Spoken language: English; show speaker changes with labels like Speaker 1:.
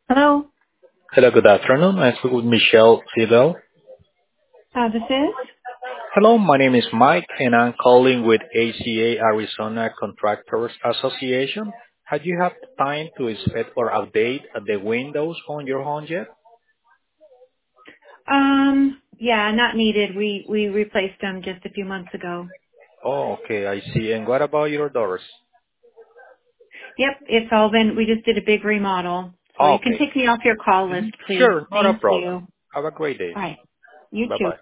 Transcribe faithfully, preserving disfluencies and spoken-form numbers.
Speaker 1: Hello.
Speaker 2: Hello, good afternoon. I speak with Michelle Fidel.
Speaker 1: Uh, this is?
Speaker 2: Hello, my name is Mike, and I'm calling with A C A Arizona Contractors Association. Have you had time to inspect or update the windows on your home yet?
Speaker 1: Um, yeah, not needed. We we replaced them just a few months ago.
Speaker 2: Oh, okay, I see. And what about your doors?
Speaker 1: Yep, it's all been. We just did a big remodel, so you can
Speaker 2: Okay.
Speaker 1: take me off your call list,
Speaker 2: Mhm.
Speaker 1: please.
Speaker 2: Sure, not a
Speaker 1: Thank
Speaker 2: problem.
Speaker 1: you.
Speaker 2: Have a great day.
Speaker 1: All right. You too.
Speaker 2: Bye-bye.